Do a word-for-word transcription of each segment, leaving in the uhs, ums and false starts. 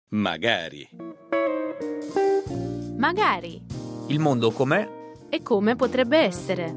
Magari. Magari. Il mondo com'è? E come potrebbe essere.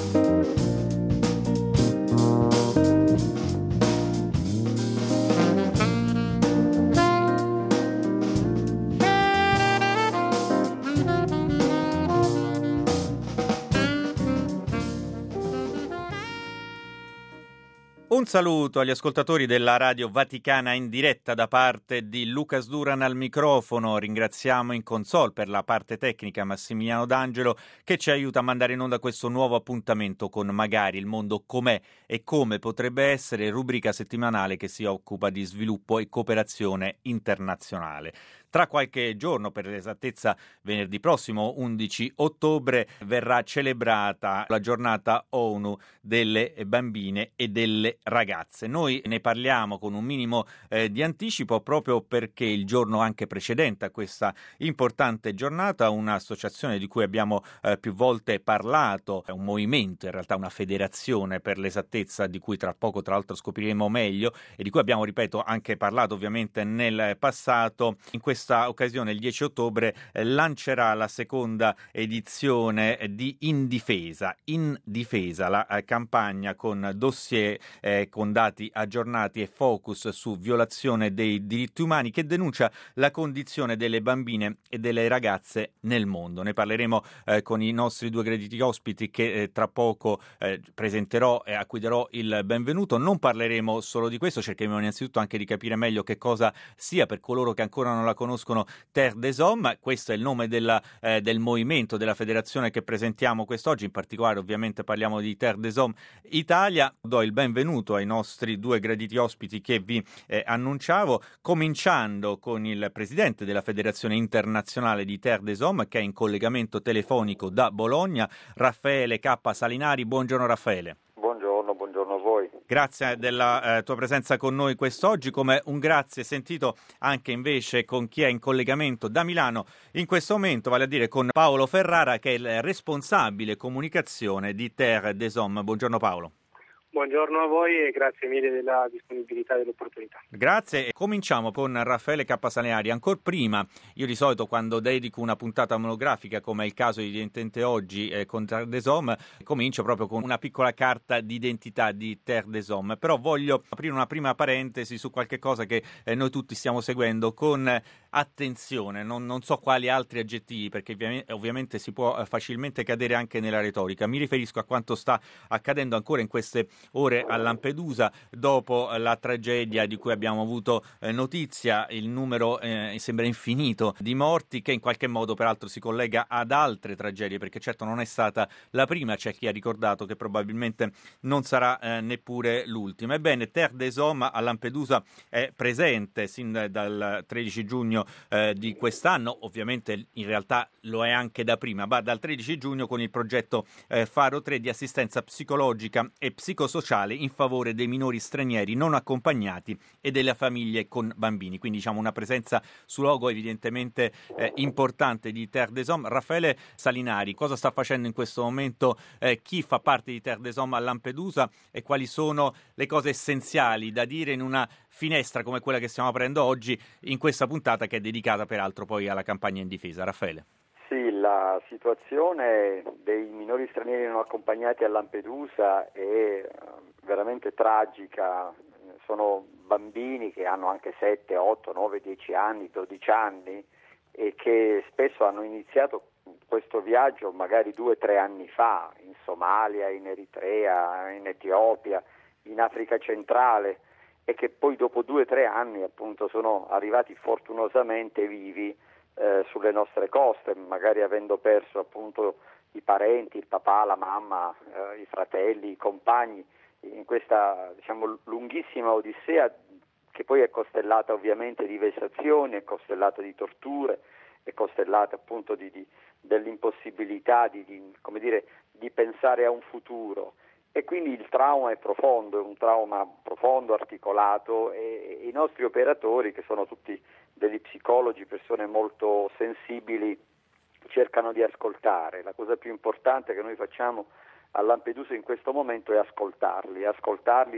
Un saluto agli ascoltatori della Radio Vaticana in diretta da parte di Lucas Duran al microfono. Ringraziamo in console per la parte tecnica Massimiliano D'Angelo che ci aiuta a mandare in onda questo nuovo appuntamento con Magari, il mondo com'è e come potrebbe essere, rubrica settimanale che si occupa di sviluppo e cooperazione internazionale. Tra qualche giorno, per l'esattezza venerdì prossimo, undici ottobre, verrà celebrata la giornata ONU delle bambine e delle ragazze. Noi ne parliamo con un minimo eh, di anticipo proprio perché il giorno anche precedente a questa importante giornata un'associazione di cui abbiamo eh, più volte parlato, è un movimento, in realtà una federazione per l'esattezza, di cui tra poco tra l'altro scopriremo meglio e di cui abbiamo, ripeto, anche parlato ovviamente nel passato. In questa occasione il dieci ottobre eh, lancerà la seconda edizione di In Difesa. In Difesa, la eh, campagna con dossier eh, con dati aggiornati e focus su violazione dei diritti umani che denuncia la condizione delle bambine e delle ragazze nel mondo. Ne parleremo eh, con i nostri due graditi ospiti che eh, tra poco eh, presenterò e a cui darò il benvenuto. Non parleremo solo di questo, cercheremo innanzitutto anche di capire meglio che cosa sia, per coloro che ancora non la conoscono, Terre des Hommes. Questo è il nome della, eh, del movimento, della federazione che presentiamo quest'oggi. In particolare ovviamente parliamo di Terre des Hommes Italia. Do il benvenuto ai nostri due graditi ospiti che vi eh, annunciavo, cominciando con il presidente della Federazione Internazionale di Terre des Hommes, che è in collegamento telefonico da Bologna, Raffaele K. Salinari. Buongiorno Raffaele. Buongiorno, buongiorno a voi. Grazie della eh, tua presenza con noi quest'oggi, come un grazie sentito anche invece con chi è in collegamento da Milano in questo momento, vale a dire con Paolo Ferrara, che è il responsabile comunicazione di Terre des Hommes. Buongiorno Paolo. Buongiorno a voi e grazie mille della disponibilità e dell'opportunità. Grazie. Cominciamo con Raffaele K. Salinari. Ancora prima, io di solito quando dedico una puntata monografica, come è il caso evidentemente oggi eh, con Terre des Hommes, comincio proprio con una piccola carta d'identità di Terre des Hommes. Però voglio aprire una prima parentesi su qualche cosa che eh, noi tutti stiamo seguendo con eh, attenzione. Non, non so quali altri aggettivi, perché ovviamente, ovviamente si può eh, facilmente cadere anche nella retorica. Mi riferisco a quanto sta accadendo ancora in queste ore a Lampedusa dopo la tragedia di cui abbiamo avuto eh, notizia. Il numero eh, sembra infinito di morti, che in qualche modo peraltro si collega ad altre tragedie, perché certo non è stata la prima, c'è chi ha ricordato che probabilmente non sarà eh, neppure l'ultima. Ebbene, Terre des Hommes a Lampedusa è presente sin dal tredici giugno eh, di quest'anno, ovviamente in realtà lo è anche da prima, ma dal tredici giugno con il progetto eh, Faro tre di assistenza psicologica e psicosociale in favore dei minori stranieri non accompagnati e delle famiglie con bambini. Quindi diciamo una presenza su logo evidentemente eh, importante di Terre des Hommes. Raffaele Salinari, cosa sta facendo in questo momento eh, chi fa parte di Terre des Hommes a Lampedusa e quali sono le cose essenziali da dire in una finestra come quella che stiamo aprendo oggi in questa puntata, che è dedicata peraltro poi alla campagna in difesa? Raffaele. Sì, la situazione dei minori stranieri non accompagnati a Lampedusa è veramente tragica. Sono bambini che hanno anche sette, otto, nove, dieci anni, dodici anni e che spesso hanno iniziato questo viaggio magari due, tre anni fa in Somalia, in Eritrea, in Etiopia, in Africa centrale e che poi dopo due, tre anni appunto sono arrivati fortunosamente vivi Eh, sulle nostre coste, magari avendo perso appunto i parenti, il papà, la mamma, eh, i fratelli, i compagni, in questa diciamo lunghissima odissea che poi è costellata ovviamente di vessazioni, è costellata di torture, è costellata appunto di, di, dell'impossibilità di, di, come dire, di pensare a un futuro. E quindi il trauma è profondo, è un trauma profondo, articolato e, e i nostri operatori, che sono tutti degli psicologi, persone molto sensibili, cercano di ascoltare. La cosa più importante che noi facciamo a Lampedusa in questo momento è ascoltarli, ascoltarli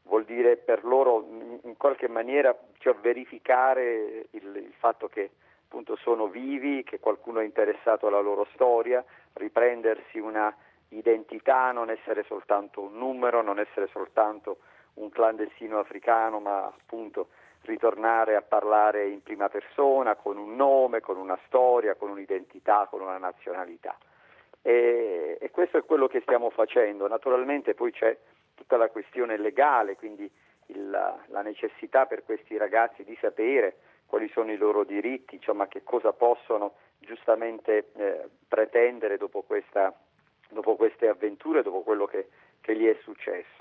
vuol dire per loro in qualche maniera, cioè, verificare il, il fatto che appunto sono vivi, che qualcuno è interessato alla loro storia, riprendersi una identità, non essere soltanto un numero, non essere soltanto un clandestino africano, ma appunto ritornare a parlare in prima persona, con un nome, con una storia, con un'identità, con una nazionalità. E, e questo è quello che stiamo facendo. Naturalmente poi c'è tutta la questione legale, quindi il, la necessità per questi ragazzi di sapere quali sono i loro diritti, insomma che cosa possono giustamente eh, pretendere dopo questa, dopo queste avventure, dopo quello che, che gli è successo.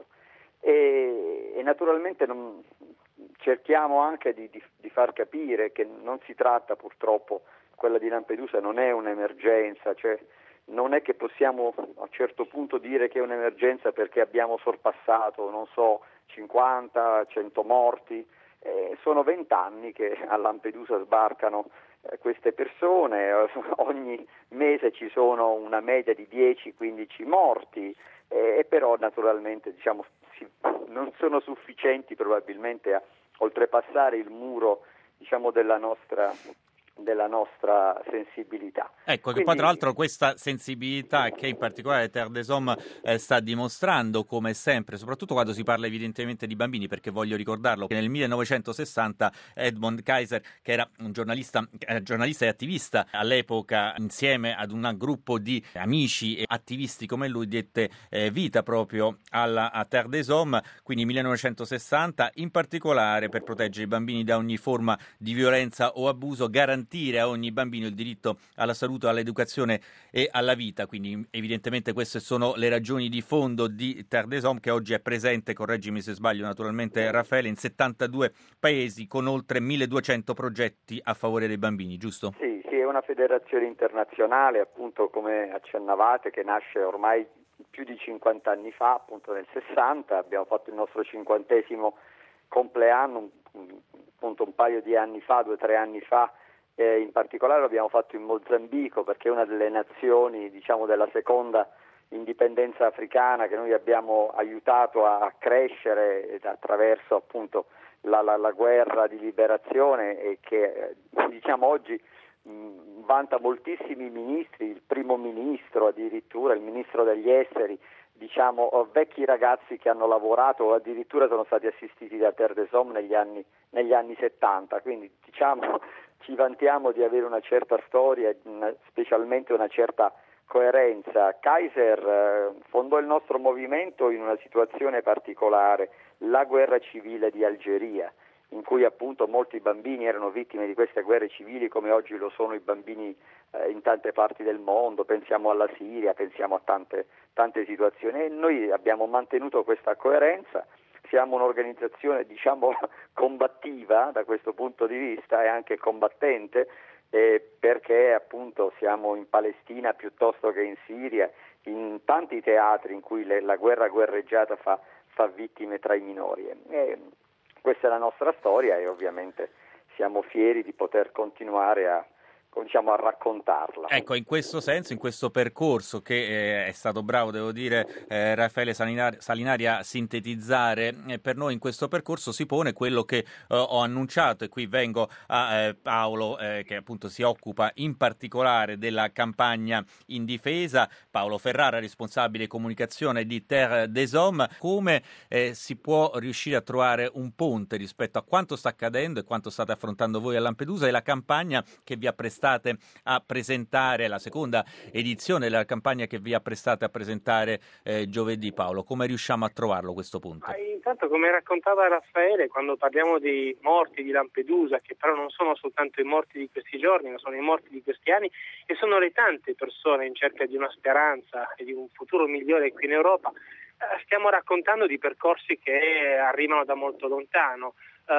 E, e naturalmente non, cerchiamo anche di, di, di far capire che non si tratta, purtroppo, quella di Lampedusa non è un'emergenza, cioè non è che possiamo a un certo punto dire che è un'emergenza perché abbiamo sorpassato, non so, cinquanta, cento morti. Eh, sono vent'anni che a Lampedusa sbarcano eh, queste persone, eh, ogni mese ci sono una media di dieci quindici morti, eh, e però naturalmente diciamo si, non sono sufficienti probabilmente a oltrepassare il muro, diciamo, della nostra della nostra sensibilità. Ecco, Quindi, che poi tra l'altro questa sensibilità che in particolare Terre des Hommes eh, sta dimostrando, come sempre, soprattutto quando si parla evidentemente di bambini, perché voglio ricordarlo che nel millenovecentosessanta Edmond Kaiser, che era un giornalista, eh, giornalista e attivista all'epoca, insieme ad un gruppo di amici e attivisti come lui, diede eh, vita proprio alla, a Terre des Hommes, quindi millenovecentosessanta, in particolare per proteggere i bambini da ogni forma di violenza o abuso, garantire a ogni bambino il diritto alla salute, all'educazione e alla vita. Quindi evidentemente queste sono le ragioni di fondo di Terre des Hommes, che oggi è presente, correggimi se sbaglio naturalmente Raffaele, in settantadue paesi con oltre milleduecento progetti a favore dei bambini, giusto? Sì, sì, è una federazione internazionale, appunto come accennavate, che nasce ormai più di cinquanta anni fa, appunto nel sessanta. Abbiamo fatto il nostro cinquantesimo compleanno appunto un paio di anni fa, due o tre anni fa. Eh, in particolare l'abbiamo fatto in Mozambico, perché è una delle nazioni, diciamo, della seconda indipendenza africana che noi abbiamo aiutato a crescere attraverso appunto la, la, la guerra di liberazione, e che eh, diciamo oggi mh, vanta moltissimi ministri, il primo ministro addirittura, il ministro degli esteri, diciamo vecchi ragazzi che hanno lavorato o addirittura sono stati assistiti da Terre des Hommes negli anni, negli anni settanta, quindi diciamo ci vantiamo di avere una certa storia, una, specialmente una certa coerenza. Kaiser eh, fondò il nostro movimento in una situazione particolare, la guerra civile di Algeria, in cui appunto molti bambini erano vittime di queste guerre civili, come oggi lo sono i bambini eh, in tante parti del mondo. Pensiamo alla Siria, pensiamo a tante, tante situazioni, e noi abbiamo mantenuto questa coerenza. Siamo un'organizzazione, diciamo, combattiva da questo punto di vista e anche combattente, eh, perché appunto siamo in Palestina piuttosto che in Siria, in tanti teatri in cui le, la guerra guerreggiata fa, fa vittime tra i minori. E questa è la nostra storia e ovviamente siamo fieri di poter continuare a, diciamo, a raccontarla. Ecco, in questo senso, in questo percorso che eh, è stato bravo, devo dire, eh, Raffaele Salinari, Salinari a sintetizzare, eh, per noi in questo percorso si pone quello che eh, ho annunciato, e qui vengo a eh, Paolo eh, che appunto si occupa in particolare della campagna in difesa, Paolo Ferrara, responsabile comunicazione di Terre des Hommes. Come eh, si può riuscire a trovare un ponte rispetto a quanto sta accadendo e quanto state affrontando voi a Lampedusa e la campagna che vi apprestate a presentare, la seconda edizione della campagna che vi apprestate a presentare eh, giovedì, Paolo? Come riusciamo a trovarlo questo punto? Ah, intanto, come raccontava Raffaele, quando parliamo di morti di Lampedusa, che però non sono soltanto i morti di questi giorni, ma sono i morti di questi anni, e sono le tante persone in cerca di una speranza e di un futuro migliore qui in Europa, eh, stiamo raccontando di percorsi che arrivano da molto lontano.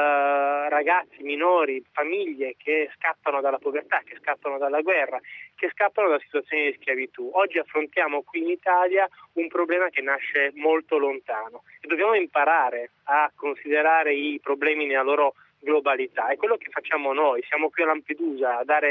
Uh, ragazzi, minori, famiglie che scappano dalla povertà, che scappano dalla guerra, che scappano da situazioni di schiavitù. Oggi affrontiamo qui in Italia un problema che nasce molto lontano e dobbiamo imparare a considerare i problemi nella loro globalità. È quello che facciamo noi. Siamo qui a Lampedusa a dare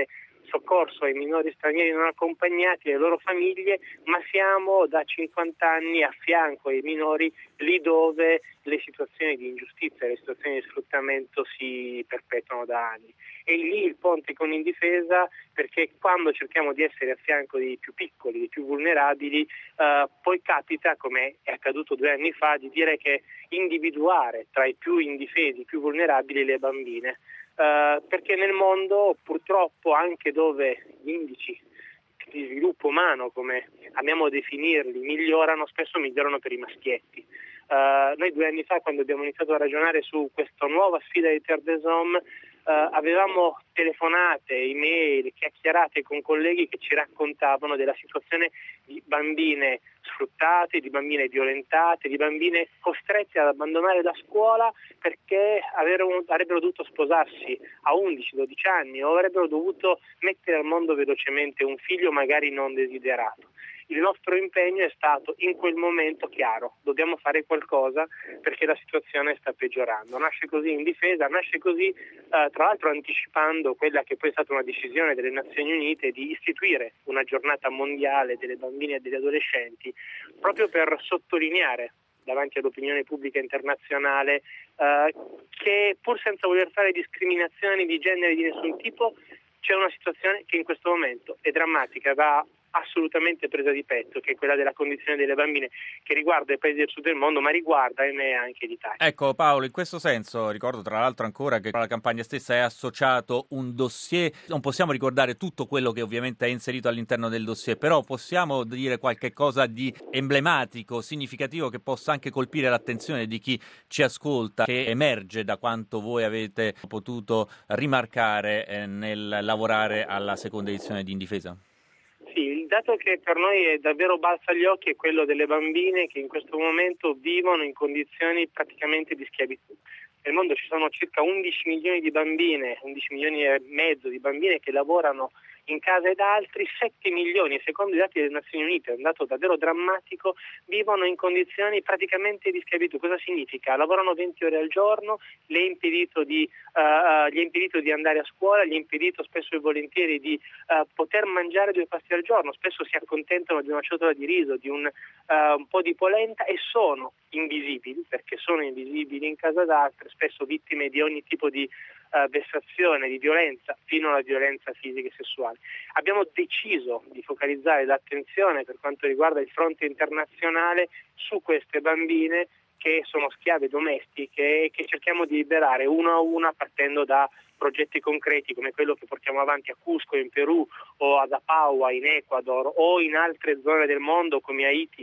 soccorso ai minori stranieri non accompagnati e alle loro famiglie, ma siamo da cinquanta anni a fianco ai minori lì dove le situazioni di ingiustizia, le situazioni di sfruttamento si perpetuano da anni. E lì il ponte con Indifesa, perché quando cerchiamo di essere a fianco dei più piccoli, dei più vulnerabili, eh, poi capita, come è accaduto due anni fa, di dire che individuare tra i più indifesi, i più vulnerabili, le bambine. Uh, perché nel mondo purtroppo, anche dove gli indici di sviluppo umano, come amiamo a definirli, migliorano, spesso migliorano per i maschietti. Uh, noi due anni fa, quando abbiamo iniziato a ragionare su questa nuova sfida di Terre des Hommes, Uh, avevamo telefonate, email, chiacchierate con colleghi che ci raccontavano della situazione di bambine sfruttate, di bambine violentate, di bambine costrette ad abbandonare la scuola perché avrebbero, avrebbero dovuto sposarsi a undici dodici anni o avrebbero dovuto mettere al mondo velocemente un figlio magari non desiderato. Il nostro impegno è stato in quel momento chiaro, dobbiamo fare qualcosa perché la situazione sta peggiorando. Nasce così Indifesa, nasce così eh, tra l'altro anticipando quella che poi è stata una decisione delle Nazioni Unite di istituire una giornata mondiale delle bambine e degli adolescenti, proprio per sottolineare davanti all'opinione pubblica internazionale eh, che pur senza voler fare discriminazioni di genere di nessun tipo c'è una situazione che in questo momento è drammatica, va assolutamente presa di petto, che è quella della condizione delle bambine, che riguarda i paesi del sud del mondo, ma riguarda ahimè anche l'Italia. Ecco Paolo, in questo senso ricordo tra l'altro ancora che alla campagna stessa è associato un dossier, non possiamo ricordare tutto quello che ovviamente è inserito all'interno del dossier, però possiamo dire qualche cosa di emblematico, significativo, che possa anche colpire l'attenzione di chi ci ascolta, che emerge da quanto voi avete potuto rimarcare eh, nel lavorare alla seconda edizione di Indifesa? Sì, il dato che per noi è davvero balza agli occhi è quello delle bambine che in questo momento vivono in condizioni praticamente di schiavitù. Nel mondo ci sono circa undici milioni di bambine, undici milioni e mezzo di bambine che lavorano in casa ed altri, sette milioni, secondo i dati delle Nazioni Unite, è un dato davvero drammatico, vivono in condizioni praticamente di schiavitù. Cosa significa? Lavorano venti ore al giorno, gli è impedito di, uh, gli è impedito di andare a scuola, gli è impedito spesso e volentieri di uh, poter mangiare due pasti al giorno, spesso si accontentano di una ciotola di riso, di un, uh, un po' di polenta e sono invisibili, perché sono invisibili in casa d'altre, spesso vittime di ogni tipo di Uh, vessazione, di violenza, fino alla violenza fisica e sessuale. Abbiamo deciso di focalizzare l'attenzione per quanto riguarda il fronte internazionale su queste bambine che sono schiave domestiche e che cerchiamo di liberare una a una partendo da progetti concreti come quello che portiamo avanti a Cusco in Perù o ad Apaua in Ecuador o in altre zone del mondo come Haiti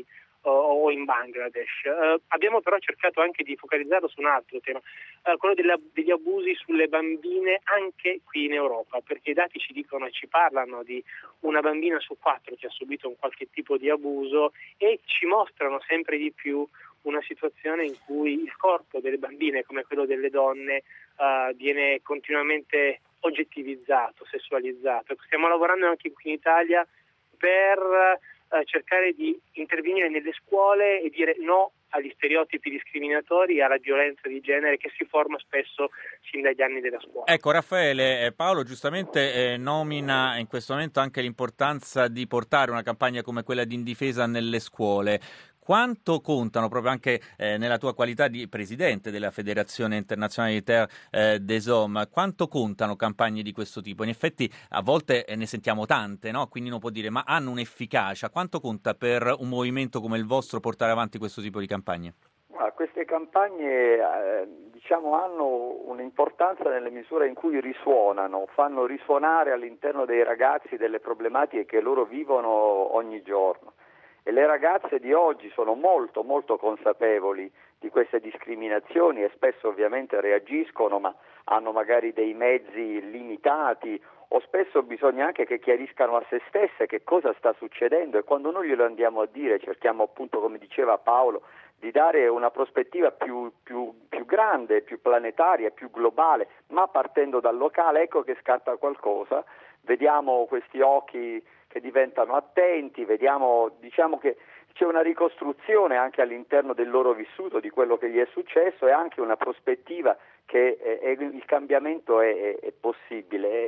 o in Bangladesh. Uh, abbiamo però cercato anche di focalizzarlo su un altro tema, uh, quello della, degli abusi sulle bambine anche qui in Europa, perché i dati ci dicono e ci parlano di una bambina su quattro che ha subito un qualche tipo di abuso e ci mostrano sempre di più una situazione in cui il corpo delle bambine, come quello delle donne, uh, viene continuamente oggettivizzato, sessualizzato. Stiamo lavorando anche qui in Italia per cercare di intervenire nelle scuole e dire no agli stereotipi discriminatori e alla violenza di genere che si forma spesso sin dagli anni della scuola. Ecco Raffaele, Paolo giustamente eh, nomina in questo momento anche l'importanza di portare una campagna come quella di Indifesa nelle scuole. Quanto contano, proprio anche eh, nella tua qualità di presidente della Federazione Internazionale di Terre eh, des Hommes, quanto contano campagne di questo tipo? In effetti a volte eh, ne sentiamo tante, no? Quindi uno può dire, ma hanno un'efficacia? Quanto conta per un movimento come il vostro portare avanti questo tipo di campagne? Ah, queste campagne eh, diciamo hanno un'importanza nelle misure in cui risuonano, fanno risuonare all'interno dei ragazzi delle problematiche che loro vivono ogni giorno. E le ragazze di oggi sono molto molto consapevoli di queste discriminazioni e spesso ovviamente reagiscono, ma hanno magari dei mezzi limitati o spesso bisogna anche che chiariscano a se stesse che cosa sta succedendo e quando noi glielo andiamo a dire cerchiamo appunto, come diceva Paolo, di dare una prospettiva più, più, più grande, più planetaria, più globale, ma partendo dal locale, ecco che scatta qualcosa, vediamo questi occhi che diventano attenti, vediamo, diciamo che c'è una ricostruzione anche all'interno del loro vissuto di quello che gli è successo e anche una prospettiva che è, è, il cambiamento è, è, è possibile e,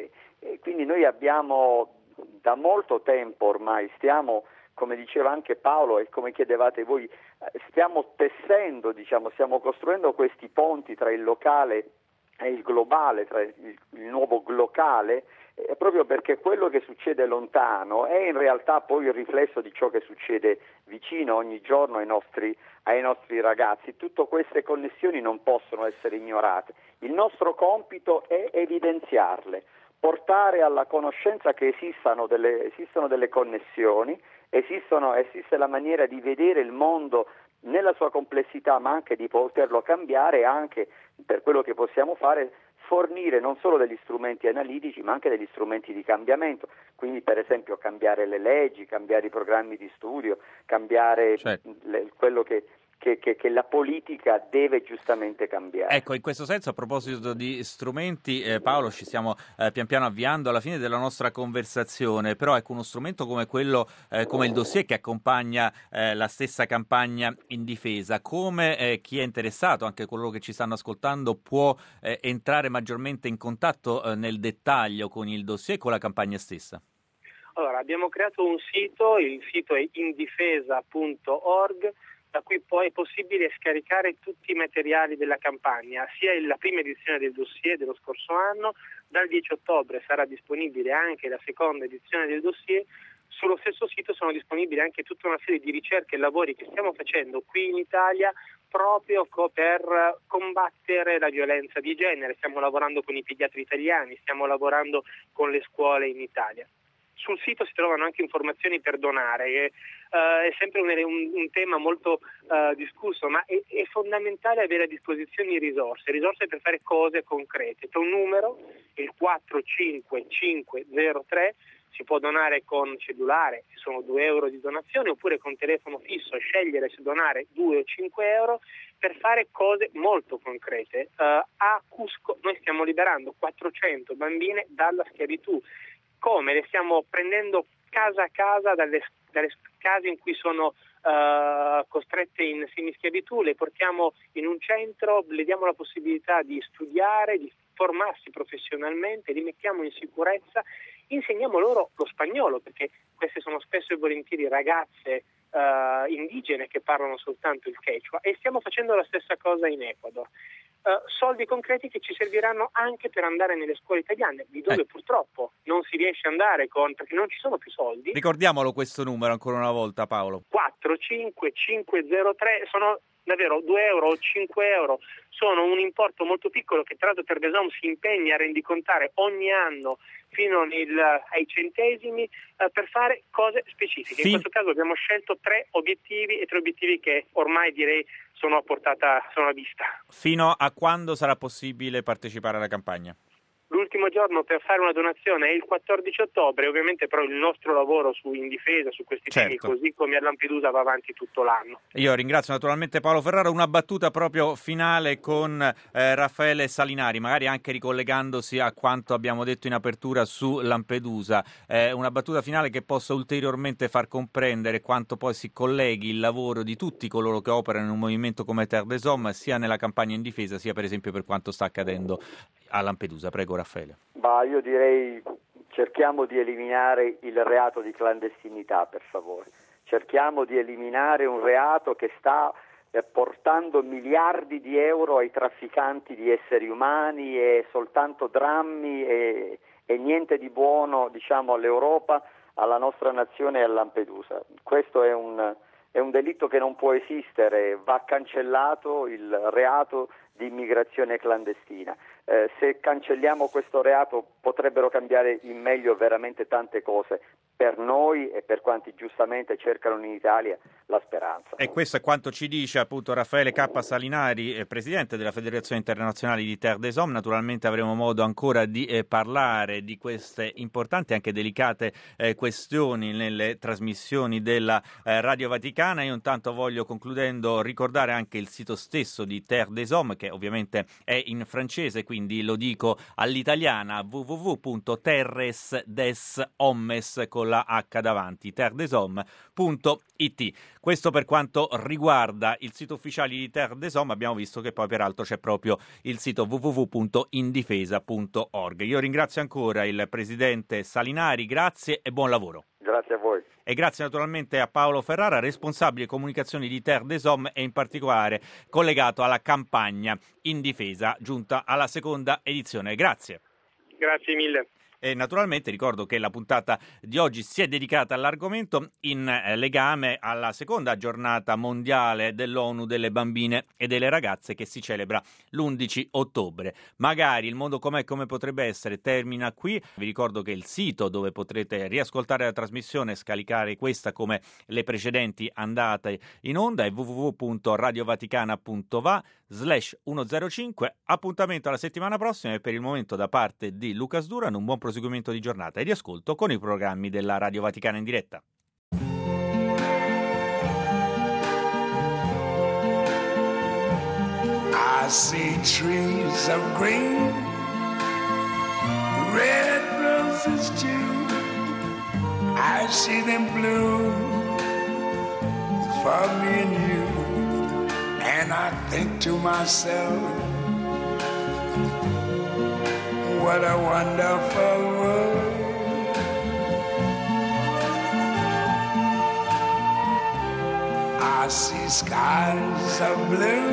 E quindi noi abbiamo da molto tempo ormai, stiamo, come diceva anche Paolo e come chiedevate voi, stiamo tessendo, diciamo, stiamo costruendo questi ponti tra il locale e il globale, tra il, il nuovo glocale, eh, proprio perché quello che succede lontano è in realtà poi il riflesso di ciò che succede vicino ogni giorno ai nostri, ai nostri ragazzi. Tutte queste connessioni non possono essere ignorate. Il nostro compito è evidenziarle, portare alla conoscenza che esistano delle, esistono delle connessioni, esistono, esiste la maniera di vedere il mondo nella sua complessità, ma anche di poterlo cambiare, anche per quello che possiamo fare, fornire non solo degli strumenti analitici, ma anche degli strumenti di cambiamento. Quindi, per esempio, cambiare le leggi, cambiare i programmi di studio, cambiare certo. le, quello che Che, che, che la politica deve giustamente cambiare. Ecco, in questo senso, a proposito di strumenti, eh, Paolo, ci stiamo eh, pian piano avviando alla fine della nostra conversazione, però ecco, uno strumento come quello, eh, come il dossier che accompagna eh, la stessa campagna in difesa, come eh, chi è interessato, anche coloro che ci stanno ascoltando, può eh, entrare maggiormente in contatto eh, nel dettaglio con il dossier e con la campagna stessa? Allora, abbiamo creato un sito, il sito è indifesa punto org, da cui poi è possibile scaricare tutti i materiali della campagna, sia la prima edizione del dossier dello scorso anno, dal dieci ottobre sarà disponibile anche la seconda edizione del dossier. Sullo stesso sito sono disponibili anche tutta una serie di ricerche e lavori che stiamo facendo qui in Italia proprio per combattere la violenza di genere. Stiamo lavorando con i pediatri italiani, stiamo lavorando con le scuole in Italia. Sul sito si trovano anche informazioni per donare, che uh, è sempre un, un, un tema molto uh, discusso, ma è, è fondamentale avere a disposizione risorse, risorse per fare cose concrete. C'è un numero, il quattro cinque cinque zero tre, si può donare con cellulare, ci sono due euro di donazione, oppure con telefono fisso, scegliere se donare due o cinque euro per fare cose molto concrete. Uh, a Cusco noi stiamo liberando quattrocento bambine dalla schiavitù. Come? Le stiamo prendendo casa a casa dalle, dalle case in cui sono uh, costrette in semischiavitù, le portiamo in un centro, le diamo la possibilità di studiare, di formarsi professionalmente, li mettiamo in sicurezza, insegniamo loro lo spagnolo, perché queste sono spesso e volentieri ragazze uh, indigene che parlano soltanto il quechua, e stiamo facendo la stessa cosa in Ecuador. Uh, soldi concreti che ci serviranno anche per andare nelle scuole italiane, di dove eh. purtroppo non si riesce ad andare con, perché non ci sono più soldi. Ricordiamolo questo numero ancora una volta, Paolo. quattro cinque cinque zero tre, sono davvero due euro o cinque euro, sono un importo molto piccolo che tra l'altro Terdesom si impegna a rendicontare ogni anno fino nel, ai centesimi eh, per fare cose specifiche. In sì. questo caso abbiamo scelto tre obiettivi e tre obiettivi che ormai direi sono a portata, sono a vista. Fino a quando sarà possibile partecipare alla campagna? L'ultimo giorno per fare una donazione è il quattordici ottobre, ovviamente però il nostro lavoro su in difesa, su questi certo. temi, così come a Lampedusa, va avanti tutto l'anno. Io ringrazio naturalmente Paolo Ferraro. Una battuta proprio finale con eh, Raffaele Salinari, magari anche ricollegandosi a quanto abbiamo detto in apertura su Lampedusa, eh, una battuta finale che possa ulteriormente far comprendere quanto poi si colleghi il lavoro di tutti coloro che operano in un movimento come Terdesom, sia nella campagna in difesa, sia per esempio per quanto sta accadendo a Lampedusa. Prego Raffaele. Bah, io direi cerchiamo di eliminare il reato di clandestinità, per favore. Cerchiamo di eliminare un reato che sta eh, portando miliardi di euro ai trafficanti di esseri umani e soltanto drammi e, e niente di buono, diciamo, all'Europa, alla nostra nazione e a Lampedusa. Questo è un, è un delitto che non può esistere, va cancellato il reato di immigrazione clandestina. Eh, se cancelliamo questo reato potrebbero cambiare in meglio veramente tante cose per noi e per quanti giustamente cercano in Italia la speranza. E questo è quanto ci dice appunto Raffaele K. Salinari, presidente della Federazione Internazionale di Terdesom. Naturalmente avremo modo ancora di eh, parlare di queste importanti e anche delicate eh, questioni nelle trasmissioni della eh, Radio Vaticana. Io intanto voglio, concludendo, ricordare anche il sito stesso di Terdesom, che ovviamente è in francese, quindi lo dico all'italiana: w w w punto terres des hommes con la H davanti, terdesom punto it. Questo per quanto riguarda il sito ufficiale di Terre des Hommes. Abbiamo visto che poi peraltro c'è proprio il sito w w w punto indifesa punto org. Io ringrazio ancora il presidente Salinari, grazie e buon lavoro. Grazie a voi. E grazie naturalmente a Paolo Ferrara, responsabile comunicazioni di Terre des Hommes e in particolare collegato alla campagna in difesa giunta alla seconda edizione. Grazie. Grazie mille. E naturalmente ricordo che la puntata di oggi si è dedicata all'argomento in legame alla seconda giornata mondiale dell'ONU delle bambine e delle ragazze che si celebra l'undici ottobre. Magari il mondo com'è come potrebbe essere termina qui. Vi ricordo che il sito dove potrete riascoltare la trasmissione e scaricare questa come le precedenti andate in onda è w w w punto radiovaticana punto va slash centocinque. Appuntamento alla settimana prossima e per il momento da parte di Lucas Duran un buon proseguimento di giornata e di ascolto con i programmi della Radio Vaticana in diretta. I see trees of green, red roses too. I see them bloom for me and you, and I think to myself, what a wonderful world. I see skies of blue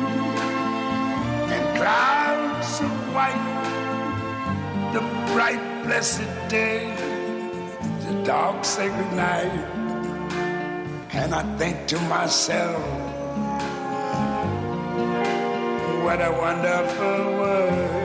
and clouds of white, the bright blessed day, the dark sacred night, and I think to myself, what a wonderful world.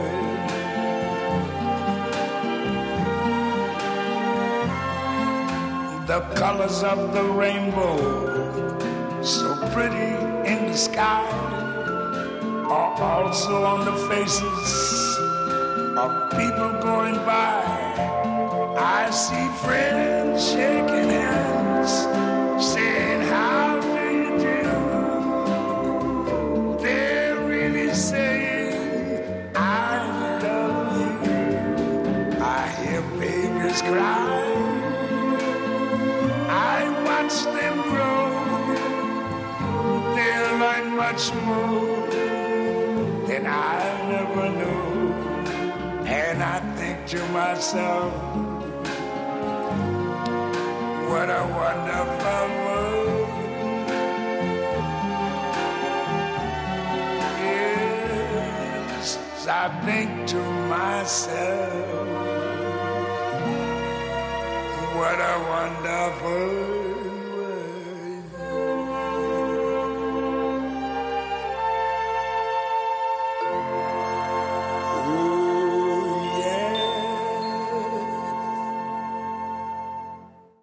The colors of the rainbow, so pretty in the sky, are also on the faces of people going by. I see friends shaking hands, saying, how do you do? They're really saying, I love you. I hear babies cry, watch them grow, they'll learn much more than I never knew. And I think to myself, what a wonderful world. Yes, I think to myself, what a wonderful world.